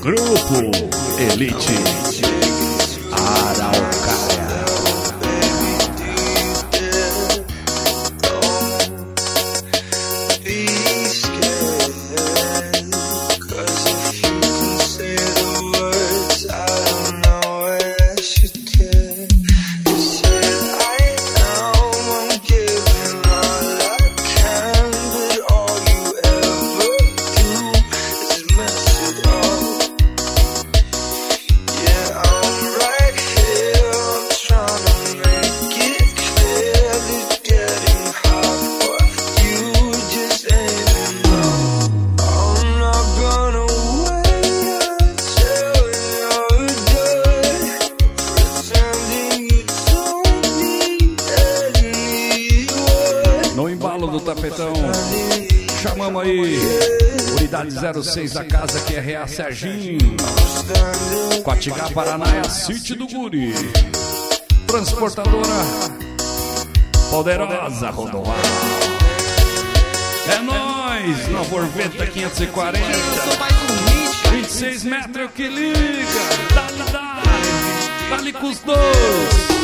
Grupo Elite Araucária. Do tapetão, chamamos aí unidade 06 da casa que é Rea Serginho, Quatigá, Paraná, é a City do Guri, transportadora poderosa rodoviária. É nóis, na Borveta 540, 26 metros que liga, dá-lhe com os dois.